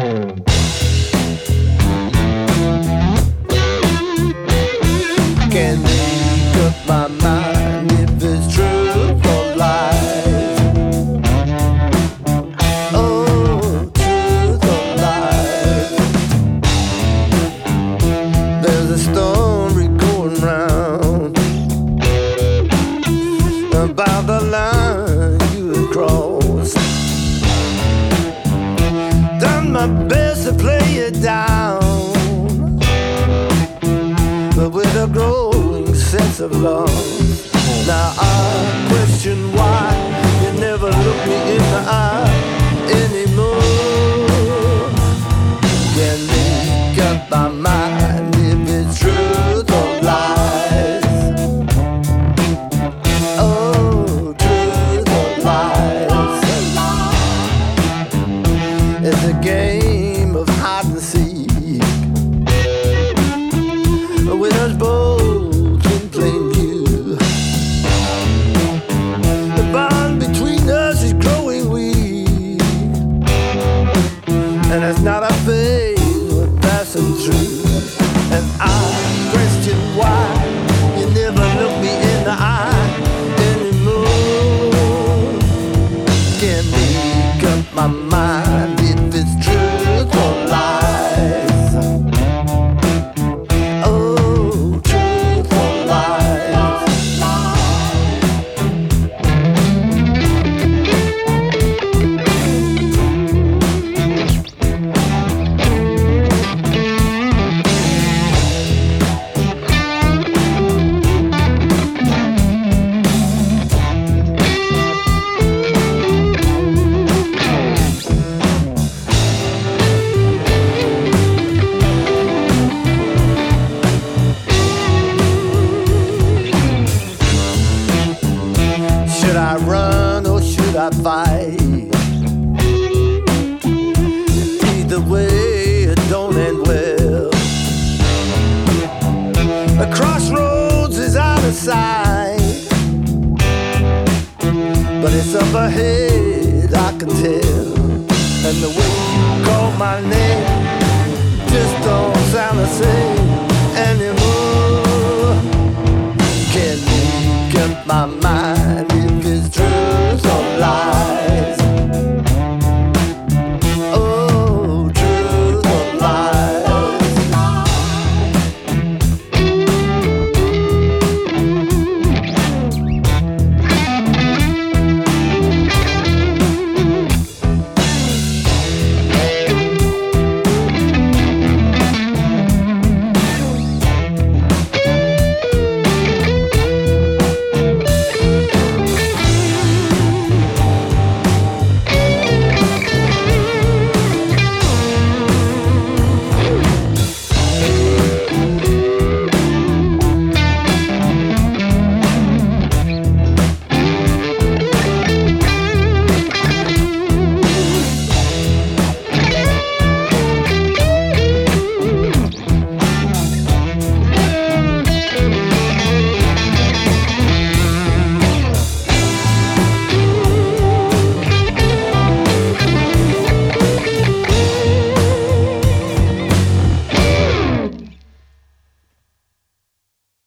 Can't make up my mind if it's truth or lies. Oh, truth or lies. There's a story going round about the line you have crossed. Done my best to play it down, but with a growing sense of loss. Now I question why you never look me in the eye anymore. Can't make up my mind if it's truth or lies. Oh, truth or lies. It's a game of hide and seek, with us both in plain view. The bond between us is growing weak, and it's not a phase we're passing through. And I question why you never look me in the eye anymore. Can't make up my mind if it's truth or lies. Oh, truth or lies. Should I run or should I fight? Either way, it don't end well. A crossroads is out of sight, but it's up ahead, I can tell. And the way you call my name just don't sound the same anymore. Can't make up my mind if it's truth or lies.